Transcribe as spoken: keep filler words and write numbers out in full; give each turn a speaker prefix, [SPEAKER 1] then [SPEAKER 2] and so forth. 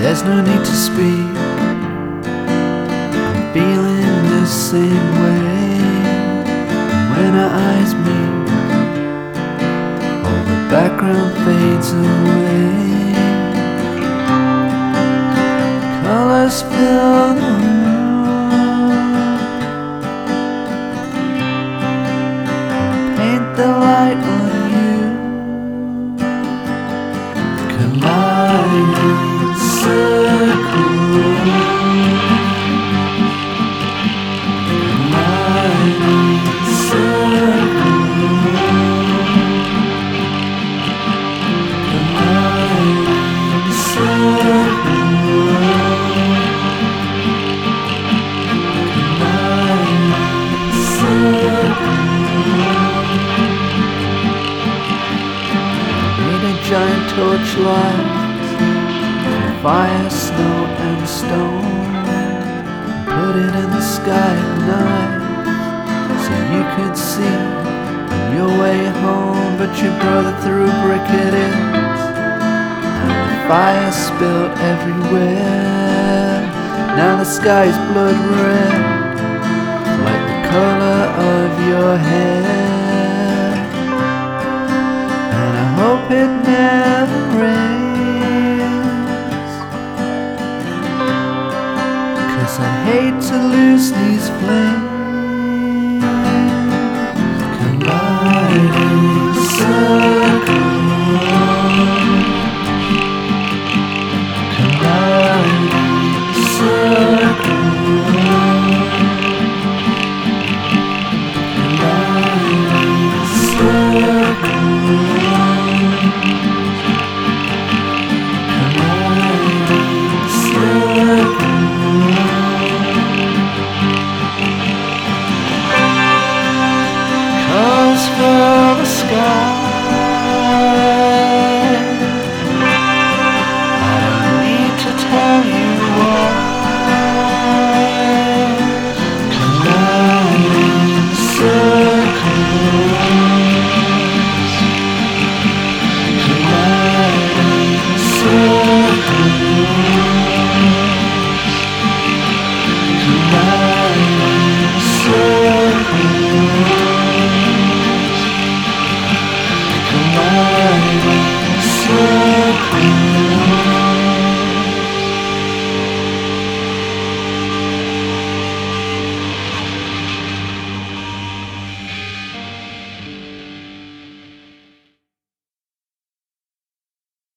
[SPEAKER 1] There's no need to speak, I'm feeling the same way. When our eyes meet, all the background fades away. Colors fill the room, paint the light on you. Colliding circles, colliding circles, colliding circles. Giant torchlights, fire, snow and stone. Put it in the sky at night, so you could see on your way home. But your brother threw brick at it, and the fire spilled everywhere. Now the sky's blood red, like the color of your hair. Hope it never rains, 'cause I hate to lose these flames.